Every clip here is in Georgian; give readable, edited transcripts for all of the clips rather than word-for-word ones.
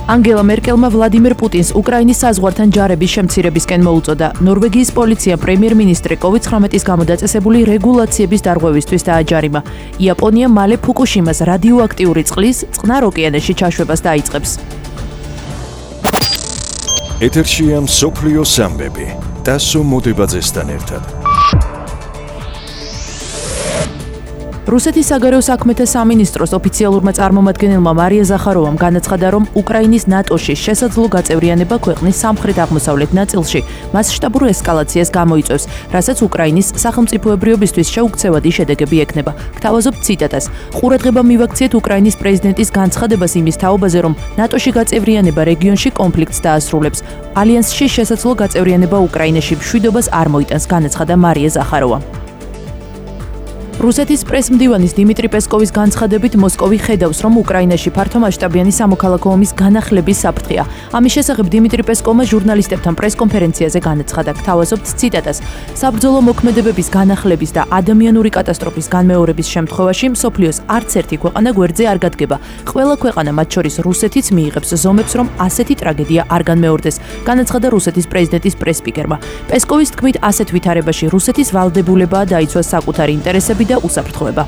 ანგელა მერკელმა ვლადიმერ პუტინს უკრაინის საზღვართან ჯარების შემცირებისკენ მოუწოდა. ნორვეგიის პოლიციამ პრემიერ-მინისტრი COVID-19-ის გამო დაწესებული რეგულაციების დარღვევისთვის დააჯარიმა. იაპონია მალე ფუკუშიმას რადიოაქტიური წყლის წყნარ ოკეანეში ჩაშვებას დაიწყებს. ეთერშია მსოფლიო სამბები. ტასო მოდებაძესთან ერთად. რუსეთის საგარეო საქმეთა სამინისტროს ოფიციალურმა წარმომადგენელმა მარია ზახაროვამ განაცხადა, რომ უკრაინის ნატოში შესაძლო გაწევრიანება ქვეყნის სამხრეთ-აღმოსავლეთ ნაწილში მასშტაბურ ესკალაციას გამოიწვევს, რასაც უკრაინის სახელმწიფოებრიობისთვის შეუქცევადი შედეგები ექნება. გთავაზობთ ციტატას. ყურადღება მივაქციეთ უკრაინის პრეზიდენტის განცხადებას იმის თაობაზე, რომ ნატოში გაწევრიანება რეგიონში კონფლიქტს დაასრულებს. ალიანსში შესაძლო გაწევრიანება უკრაინაში მშვიდობას არ მოიტანს, განაცხადა მარია ზახაროვამ. რუსეთის პრესმდივანის დიმიტრი პესკოვის განცხადებით მოსკოვი ხედავს, რომ უკრაინაში ფართომასშტაბიანი სამოქალაქო ომის განახლების საფრთხეა. ამის შესახებ დიმიტრი პესკოვმა ჟურნალისტებთან პრესკონფერენციაზე განაცხადა. გთავაზობთ ციტატას. საბრძოლო მოქმედებების განახლების და ადამიანური კატასტროფის განმეორების შემთხვევაში მსოფლიოს არც ერთი ქვეყანა გვერდზე არ გადგება. ყველა ქვეყანა, მათ შორის რუსეთიც, მიიღებს ზომებს, რომ ასეთი ტრაგედია არ განმეორდეს, განაცხადა რუსეთის პრეზიდენტის პრესსპიკერმა. პესკოვის თქმით, ასეთ ვითარებაში რუსეთის ვალდებულებაა დაიცვა საკუთარი ინტერესები და უსაფრთხოება.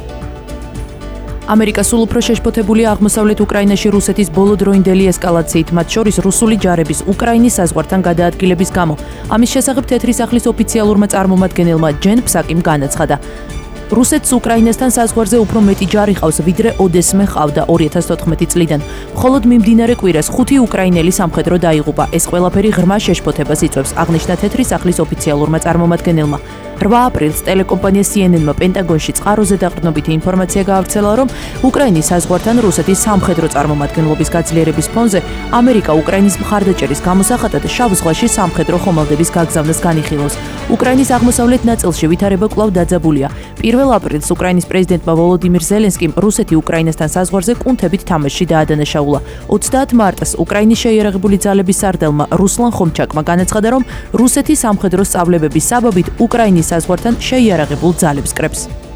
ამერიკა სულ უფრო შეშფოთებულია აღმოსავლეთ უკრაინაში რუსეთის ბოლოდროინდელი ესკალაციით, მათ შორის რუსული ჯარების უკრაინის საზღვართან გადაადგილების გამო. ამის შესახებ თეთრი სახლის ოფიციალურმა წარმომადგენელმა ჯენ ფსაკიმ განაცხადა. რუსეთს უკრაინასთან საზღვარზე უფრო მეტი ჯარი ყავს, ვიდრე ოდესმე ყავდა 2014 წლიდან. მხოლოდ მიმდინარე კვირას 5 უკრაინელი სამხედრო დაიღუპა. ეს ყველაფერი ღრმა შეშფოთებას იწვევს, აღნიშნა თეთრი სახლის ოფიციალურმა წარმომადგენელმა. 8 აპრილს ტელეკომპანია CNN-მა პენტაგონში წყაროზე დაყრდნობითი ინფორმაცია გაავრცელა, რომ უკრაინის საზღვართან რუსეთის სამხედრო წარმომადგენლობის გაძლიერების ფონზე ამერიკა უკრაინის მხარდაჭერის გამოსახატად შავ ზღვაში სამხედრო ხომალდების გაგზავნას განიხილავს. უკრაინის აღმოსავლეთ ნაწილში ვითარება კვლავ დაძაბულია. 1 აპრილს უკრაინის პრეზიდენტმა ვოლოდიმირ ზელენსკიმ რუსეთი უკრაინასთან საზღვარზე კუნთებით თამაშში დაადანაშაულა. 30 მარტს უკრაინის შეიარაღებული ძალების სარდალმა რუსლან ხომჩაკმა განაცხადა, რომ რუსეთი სამხედრო სწავლებების საბაბით უკრაინის საზღვართან შეიარაღებულ ძალებს კრებს.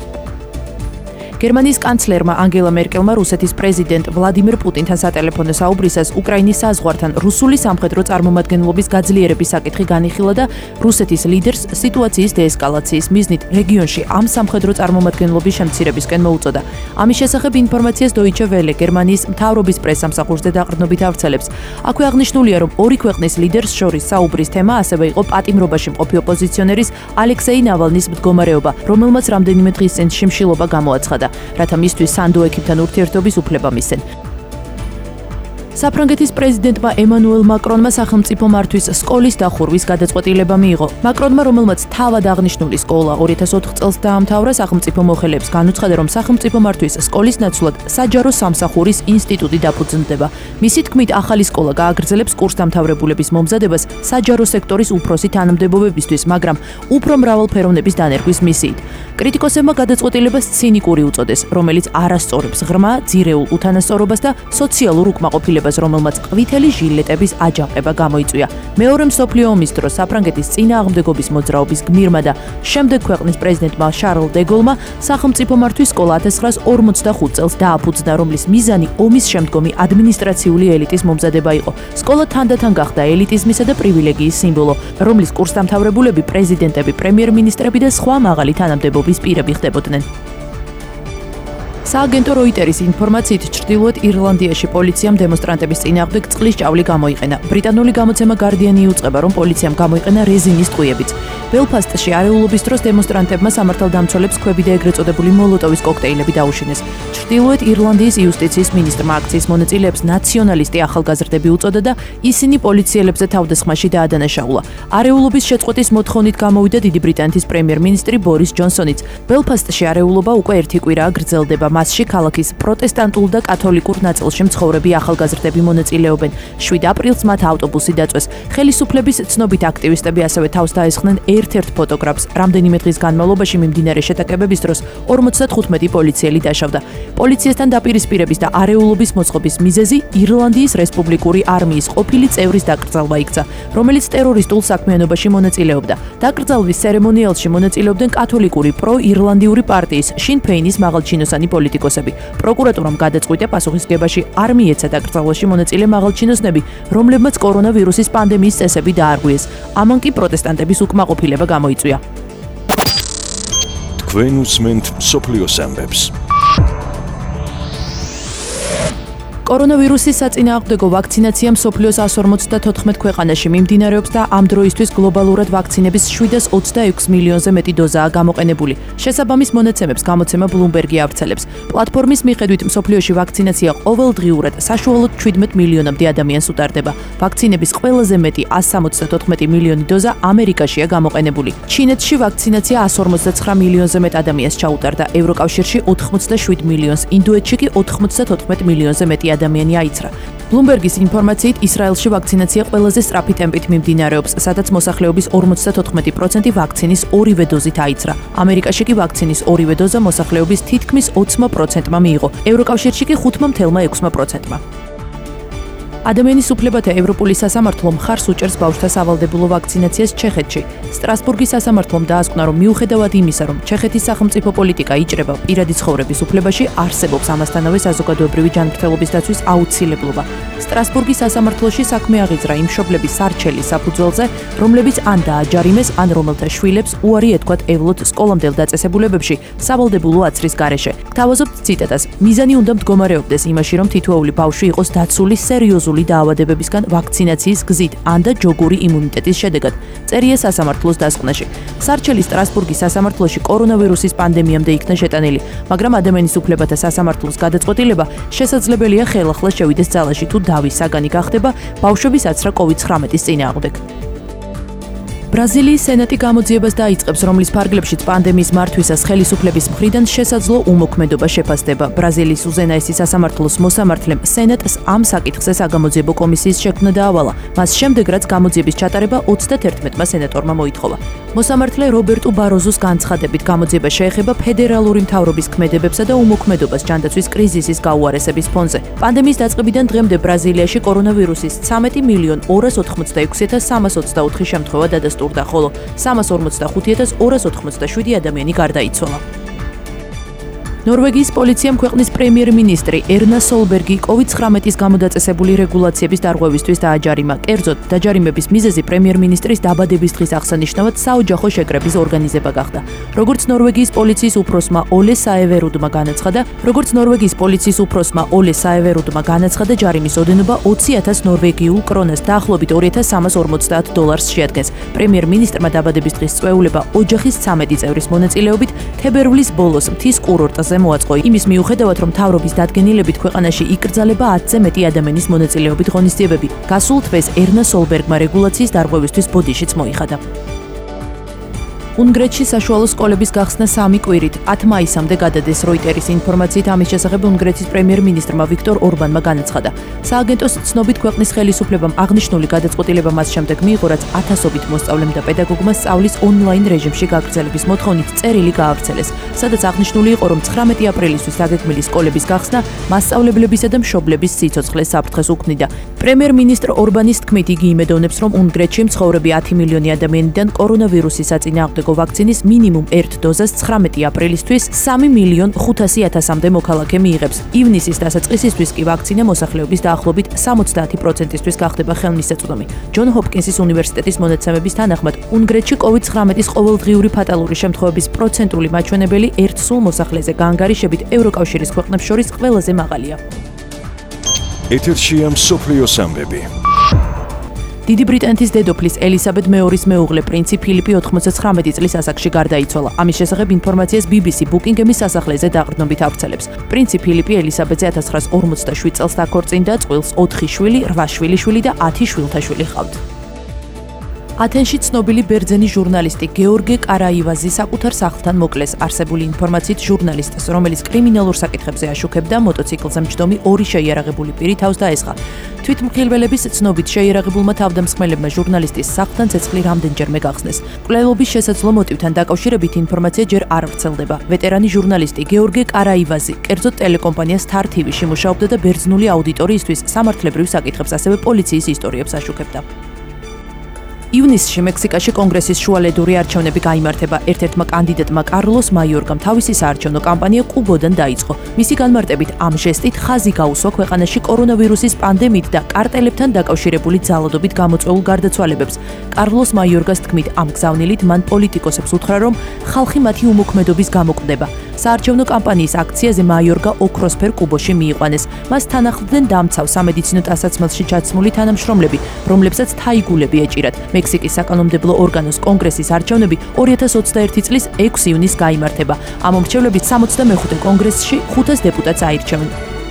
გერმანიის კანცლერმა ანგელა მერკელმა რუსეთის პრეზიდენტ ვლადიმერ პუტინთან სატელეფონო საუბრისას უკრაინის საზღვართან რუსული სამხედრო წარმომადგენლობის გაძლიერების საკითხი განიხილა და რუსეთის ლიდერს სიტუაციის დეესკალაციის მიზნით რეგიონში ამ სამხედრო წარმომადგენლობის შემცირებისკენ მოუწოდა. ამის შესახებ ინფორმაციას Deutsche Welle გერმანიის მთავრობის პრესსამსახურზე დაყრდნობით ავრცელებს. აქვე აღნიშნულია, რომ ორი ქვეყნის ლიდერს შორის საუბრის თემა ასევე იყო პატიმრობაში მყოფი ოპოზიციონერის ალექსეი ნავალნის მდგომარეობა, რომელმაც რამდენიმე დღის წინ შიმშილობა გამოაცხადა, რათა მისთვის სანდო ექიმთან ურთიერთობის უფლება მისცენ. საფრანგეთის პრეზიდენტმა ემანუელ მაკრონმა სახელმწიფო მართვის სკოლის დახურვის გადაწყვეტილება მიიღო. მაკრონმა, რომელმაც თავად აღნიშნული სკოლა 2004 წელს დაამთავრა, სახელმწიფო მოხელეებს განუცხადა, რომ სახელმწიფო მართვის სკოლის ნაცვლად საჯარო სამსახურის ინსტიტუტი დაფუძნდება. მისი თქმით, ახალი სკოლა გააგრძელებს კურსდამთავრებულების მომზადებას საჯარო სექტორის უფროსი თანამდებობებისთვის, მაგრამ უფრო მრავალფეროვნების დანერგვის მისიით. კრიტიკოსებმა გადაწყვეტილებას ცინიკური უწოდეს, რომელიც არასწორებს ღრმა, ძირეულ უთანასწორობას და სოციალურ უკმაყოფილებას, რომელმაც ყვითელი ჟილეტების აჯანყება გამოიწვია. მეორე მსოფლიო ომის დროს საფრანგეთის წინააღმდეგობის მოძრაობის გმირმა და შემდეგ ქვეყნის პრეზიდენტმა შარლ დე გოლმა სახელმწიფო მართვის სკოლა 1945 წელს დააფუძნა, რომლის მიზანი ომის შემდგომი ადმინისტრაციული ელიტის მომზადება იყო. სკოლა თანდათან გახდა ელიტიზმისა და პრივილეგიის სიმბოლო, რომლის კურსდამთავრებულები პრეზიდენტები, პრემიერ-მინისტრები და სხვა მაღალი თანამდებობის პირები ხდებოდნენ. სააგენტო როიტერის ინფორმაციით ჩრდილოეთ ირლანდიაში პოლიციამ დემონსტრანტების წინააღმდეგ წყლის ჭავლი გამოიყენა. ბრიტანული გამოცემა Guardian იუწყება, რომ პოლიციამ გამოიყენა რეზინის ტყვიებიც. ბელფასტში არეულობის დროს დემონსტრანტებმა სამართალდამცველებს ქვები და ეგრეთ წოდებული მოლოტოვის კოქტეილები დაუშინეს. ჩრდილოეთ ირლანდიის იუსტიციის მინისტრმა აქციის მონაწილეებს ნაციონალისტი ახალგაზრდები უწოდა და ისინი პოლიციელებზე თავდასხმაში დაადანაშაულა. არეულობის შეწყვეტის მოთხოვნით გამოვიდა დიდი ბრიტანეთის პრემიერ-მინისტრი ბორის ჯონსონიც. ბელფასტში არეულობა უკვე ერთი კვირაა გრძელდება. მასში ქალაქის პროტესტანტულ და კათოლიკურ ნაწილში მცხოვრები ახალგაზრდები მონაწილეობენ. 7 აპრილს მათ ავტობუსი დაწვეს. ხელისუფლების ცნობით აქტივისტები ასევე თავს დაესხნენ ერთ-ერთ ფოტოგრაფს. რამდენიმე დღის განმავლობაში მიმდინარე შეტაკებების დროს 55 პოლიციელი დაშავდა. პოლიციასთან დაპირისპირების და არეულობის მოწყობის მიზეზი ირლანდიის რესპუბლიკური არმიის ყოფილი წევრის დაკრძალვა იქცა, რომელიც ტერორისტულ საქმიანობაში მონაწილეობდა. დაკრძალვის ცერემონიალში მონაწილეობდნენ კათოლიკური პრო-ირლანდიური პარტიის შინ ფეინის მაღალჩინოსანი პოლიტიკოსები. პოლიტიკოსები. პროკურატურამ გადაწყვიტა პასუხისმგებაში არ მიეცა დაკრძალვაში მონაწილე მაღალჩინოსნები, რომლებმაც კორონავირუსის პანდემიის წესები დაარღვიეს. ამან კი პროტესტანტების უკმაყოფილება გამოიწვია. თქვენ უსმენთ მსოფლიოს ამბებს. კორონავირუსის საწინააღმდეგო ვაქცინაცია მსოფლიოს 154 ქვეყანაში მიმდინარეობს და ამ დროისთვის გლობალურად ვაქცინების 726 მილიონზე მეტი დოზაა გამოყენებული. შესაბამის მონაცემებს გამოცემა Bloomberg-ი ავრცელებს. პლატფორმის მიხედვით მსოფლიოში ვაქცინაცია ყოველდღიურად საშუალოდ 17 მილიონამდე ადამიანს უტარდება. ვაქცინების ყველაზე მეტი 174 მილიონი დოზა ამერიკაშია გამოყენებული. ჩინეთში ვაქცინაცია 159 მილიონზე მეტ ადამიანს ჩაუტარდა, ევროკავშირში 87 მილიონს, ინდოეთში კი 94 მილიონზე მეტი ადამიანი აიცრა. Bloomberg-ის ინფორმაციით, ისრაელში ვაქცინაცია ყველაზე სწრაფი ტემპით მიმდინარეობს, სადაც მოსახლეობის 54% ვაქცინის ორივე დოზით აიცრა. ამერიკაში კი ვაქცინის ორივე დოზა მოსახლეობის თითქმის 20%-მა მიიღო, ევროკავშირში კი 5.6%-მა. ადამიანის უფლებათა ევროპული სასამართლო მხარს უჭერს ბავშვთა სავალდებულო ვაქცინაციას ჩეხეთში. სტრასბურგის სასამართლომ დაასკვნა, რომ მიუხედავად იმისა, რომ ჩეხეთის სახელმწიფო პოლიტიკა იჭრება პირადი ცხოვრების უფლებაში, არსებობს ამასთანავე საზოგადოებრივი ჯანმრთელობის დაცვის აუცილებლობა. სტრასბურგის სასამართლოში საქმე აღიძრა იმ მშობლების სარჩელის საფუძველზე, რომლებიც ან დააჯარიმეს, ან რომელთა შვილებს უარი ეთქვათ ევლოთ სკოლამდელ დაწესებულებებში სავალდებულო აცრის გარეშე. გთავაზობთ ციტატას: მიზანი უნდა მდგომარეობდეს იმაში, რომ თითოეული ბავშვი იყოს დაცული სერიოზული დაავადებებისგან ვაქცინაციის გზით ან და ჯოგური იმუნიტეტის შედეგად. წერია სასამართლოს დასკვნაში. სარჩელი სტრასბურგის სასამართლოში კორონავირუსის პანდემიამდე იქნა შეტანილი, მაგრამ ადამიანის უფლებათა სასამართლოს გადაწყვეტილება შესაძლებელია ხელახლა შევიდეს ძალაში თუ დავის საგანი გახდება ბავშვების აცრა COVID-19-ის წინააღმდეგ. ბრაზილიის სენატი გამოძიებას დაიწყებს, რომლის ფარგლებშიც პანდემიის მართვისას ხელისუფლების მხრიდან შესაძლო უმოქმედობა შეფასდება. ბრაზილიის უზენაესი სასამართლოს მოსამართლემ სენატს ამ საკითხზე საგამოძიებო კომისიის შექმნა დაავალა. მას შემდეგ, რაც გამოძიების ჩატარება 31-მა სენატორმა მოითხოვა. მოსამართლე რობერტუ ბაროზოს განცხადებით, გამოძიება შეეხება ფედერალური მთავრობის ქმედებებსა და უმოქმედობას ჯანდაცვის კრიზისის გაუარესების ფონზე. პანდემიის დაწყებიდან დღემდე ბრაზილიაში კორონავირუსის 13.486.324 შემთხვევა დადასტურდა, ხოლო 345.287 ადამიანი გარდაიცვალა. ნორვეგიის პოლიციამ ქვეყნის პრემიერ-მინისტრი ერნა სოლბერგი COVID-19-ის გამოდაწესებული რეგულაციების დარღვევისთვის დააჯარიმა. კერძოდ, დაჯარიმების მიზეზი პრემიერ-მინისტრის დაბადების დღის აღსანიშნავად საოჯახო შეკრების ორგანიზება გახდა. როგორც ნორვეგიის პოლიციის უფროსმა ოლე საევერუდმა განაცხადა, ჯარიმის ოდენობა 20,000 ნორვეგიულ კრონას, დაახლოებით $250 შეადგენს. პრემიერ-მინისტრმა დაბადების დღის წვეულება ოჯახის 13 წევრის მონაწილეობით თებერვლის ბოლოს მთის კურორტზე მოაწყო. იმის მიუხედავად, რომ მთავრობის დადგენილებით ქვეყანაში იკრძალება 10-ზე მეტი ადამიანის მონაწილეობით ღონისძიებები, გასულ თვეს ერნა სოლბერგმა რეგულაციის დარღვევისთვის ბოდიშიც მოიხადა. უნგრეთში საშუალო სკოლების გახსნა 3 კვირით 10 მაისამდე გადადეს. როიტერის ინფორმაციით, ამის შესახებ უნგრეთის პრემიერ-მინისტრმა ვიქტორ ორბანმა განაცხადა. სააგენტოს ცნობით, ქვეყნის ხელისუფლებამ აღნიშნული გადაწყვეტილება მას შემდეგ მიიღო, რაც ათასობით მოსწავლემ და პედაგოგმა სწავლის ონლაინ რეჟიმში გაგრძელების მოთხოვნით წერილი გაავრცელეს, სადაც აღნიშნული იყო, რომ 19 აპრილისთვის დაგეგმილი სკოლების გახსნა მასწავლებლებისა და მშობლების სიცოცხლეს საფრთხეს უქმნიდა. პრემიერ-მინისტრ ორბანის თქმით, იგი იმედოვნებს, რომ უნგრეთში მცხოვრები 10 მილიონი ადამიანიდან კორონავირუსის საწინააღმდეგო ვაქცინის მინიმუმ 1 დოზას 19 აპრილისთვის 3.500.000-მდე მოქალაქე მიიღებს. ივნისის დასაწყისისთვის კი ვაქცინა მოსახლეობის დაახლოებით 70%-ისთვის გახდება ხელმისაწვდომი. ჯონ ჰოპკინსის უნივერსიტეტის მონაცემების თანახმად, უნგრეთში COVID-19-ის ყოველდღიური ფატალური შემთხვევების პროცენტული მაჩვენებელი 1 სულ მოსახლეზე გაანგარიშებით ევროკავშირის ქვეყნებს შორის ყველაზე მაღალია. ეთერშია მსოფლიოს ამბები. დიდი ბრიტანეთის დედოფლის ელისაბედ მეორის მეუღლე პრინცი ფილიპი 99 წლის ასაკში გარდაიცვალა. ამის შესახებ ინფორმაციას BBC ბუკინგემის სასახლეზე დაყრდნობით ავრცელებს. პრინცი ფილიპი ელისაბედზე 1947 წელს დაქორწინდა, წყვილს 4 შვილი, 8 შვილიშვილი და 10 შვილთაშვილი ჰყავთ. ათენში ცნობილი ბერძენი ჟურნალისტი გეორგე კარაივაზი საკუთარ სახლთან მოკლეს. არსებული ინფორმაციით, ჟურნალისტს, რომელიც კრიმინალურ საკითხებზე აშუქებდა, მოტოციკლზე მჯდომი 2 შეიარაღებული პირი თავს დაესხა. თვითმხილველების ცნობით შეიარაღებულმა თავდამსხმელებმა ჟურნალისტის სახლთან ცეცხლი რამდენჯერმე გახსნეს. მკვლელობის შესაძლო მოტივთან დაკავშირებით ინფორმაცია ჯერ არ ვრცელდება. ვეტერანი ჟურნალისტი გეორგე კარაივაზი, კერძოდ ტელეკომპანია Star TV-ში მუშაობდა და ბერძნული აუდიტორიისთვის სამართლებრივ საკითხებს, ასევე პოლიციის ისტორიებს აშუქებდა. ივნისში მექსიკაში კონგრესის შუალედური არჩევნები გაიმართება. ერთ-ერთმა კანდიდატმა კარლოს მაიორგამ თავისი საარჩევნო კამპანია კუბოდან დაიწყო. მისი განმარტებით ამ ჟესტით ხაზი გაუსვა ქვეყანაში კორონავირუსის პანდემიით და კარტელებთან დაკავშირებული ძალადობით გამოწვეულ გარდაცვალებებს. კარლოს მაიორგას თქმით, ამ გზავნილით მან პოლიტიკოსებს უთხრა, რომ ხალხი მათი უმოქმედობის გამო კვდება. საარჩევნო კამპანიის აქციაზე მაიორგა ოქროსფერ კუბოში მიიყვანეს. მას თან ახლდნენ დამცავ სამედიცინო ტანსაცმელში ჩაცმული თანამშრომლები, რომლებსაც თაიგულები ეჭირათ. მექსიკის საკანონმდებლო ორგანოს კონგრესის არჩევნები 2021 წლის 6 ივნისს გაიმართება. ამ მომრჩევლებით 65 კონგრესში 500 დეპუტატს აირჩევენ.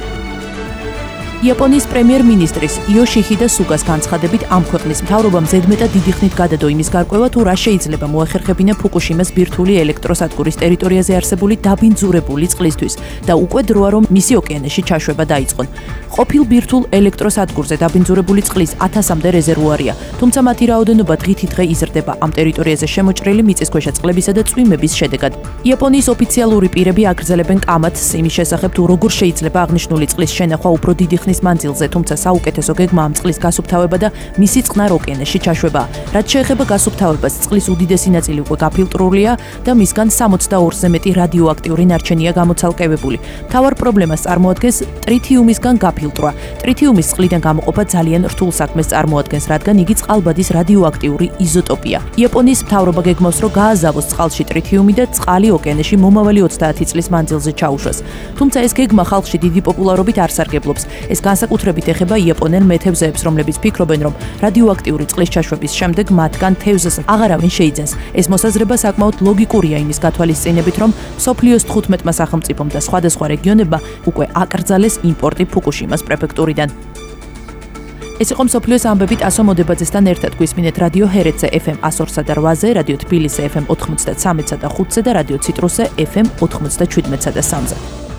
იაპონიის პრემიერ-მინისტრის იოშიჰიდა სუგას განცხადებით, ამ ქვეყნის მთავრობამ ზედმეტად დიდი ხნით გადადო იმის გარკვევა, თუ რა შეიძლება მოახერხებინა ფუკუშიმას ბირთვული ელექტროსადგურის ტერიტორიაზე არსებული დაბინძურებული წყლისთვის და უკვე დროა, რომ მისი ოკეანეში ჩაშვება დაიწყონ. ყოფილ ბირთვულ ელექტროსადგურზე დაბინძურებული წყლის 1000-მდე რეზერვუარია, თუმცა მათი რაოდენობა დღითიდღე იზრდება ამ ტერიტორიაზე შემოჭრილი მიწისქვეშა წყლებისა და წვიმების შედეგად. იაპონიის ოფიციალური პირები აგრძელებენ კამათს იმის შესახებ, თუ როგორ შეიძლება აღნიშნული წყლის შენახვა უფრო დიდი ხნის მანძილზე, თუმცა საუკეთესო გეგმა ამ წყლის გასუფთავება და მისი წყნარ ოკეანეში ჩაშვება. რაც შეეხება გასუფთავებას, წყლის უდიდესი ნაწილი უკვე გაფილტრურია და მისგან 62-ზე მეტი რადიოაქტიური ნარჩენია გამოცალკევებული. მთავარ პრობლემას წარმოადგენს ტრითიუმისგან გაფილტრვა. ტრითიუმის წყლიდან გამოყოფა ძალიან რთულ საქმეს წარმოადგენს, რადგან იგი წყალბადის რადიოაქტიური იზოტოპია. იაპონიის მთავრობა გეგმავს, რომ გააზავოს წყალში ტრითიუმი და წყალი ოკეანეში მომავალი 30 წლის მანძილზე ჩაუშვას. თუმცა ეს გეგმა ხალხში დიდი პოპულარობით არ სარგებლობს. ეს განსაკუთრებით ეხება იაპონელ მეთევზეებს, რომლებიც ფიქრობენ, რომ რადიოაქტიური წყლის ჩაშვების შემდეგ მათგან თევზს აღარავინ შეიძენს. ეს მოსაზრება საკმაოდ ლოგიკურია იმის გათვალისწინებით, რომ მსოფლიოს 15-მა სახელმწიფომ და სხვადასხვა რეგიონებმა უკვე აკრძალეს იმპორტი ფუკუშიმას პრეფექტურიდან. ეს იყო მსოფლიოს ამბები ტასო მოდებაძესთან ერთად. გვისმინეთ რადიო ჰერეთზე FM 102 და 8-ზე, რადიო თბილისზე FM 93-სა და 5-ზე და რადიო ციტრუსზე FM 97-სა და 3-ზე.